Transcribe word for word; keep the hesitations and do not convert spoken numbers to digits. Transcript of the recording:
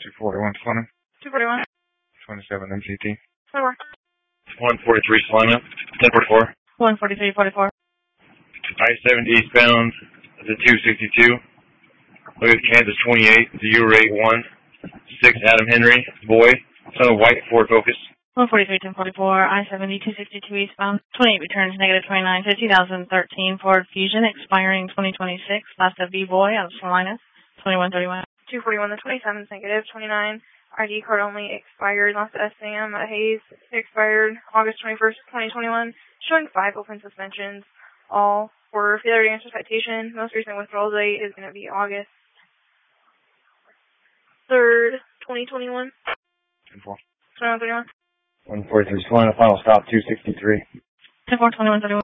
two forty-one twenty. two forty-one. twenty-seven M C T. twenty-four. one forty-three Salina. ten forty-four. one forty-three forty-four. I seventy eastbound. The two sixty-two. Look at Kansas twenty-eight. The U rate one. six Adam Henry. Boy. Son of White. Ford Focus. one forty-three ten forty-four. I seventy two sixty-two eastbound. twenty-eight returns negative twenty-nine. two thousand thirteen Ford Fusion expiring twenty twenty-six. Last of B-Boy out of Salina. twenty-one thirty-one. two forty-one the twenty-seven negative twenty-nine. I D card only expired. Last S Sam at Hayes expired August twenty-first, twenty twenty-one. Showing five open suspensions. All for failure to answer citation. Most recent withdrawal date is going to be August third, twenty twenty-one. ten four. twenty-one thirty-one. one forty-three Salina. Final stop two sixty-three. ten four twenty-one thirty-one.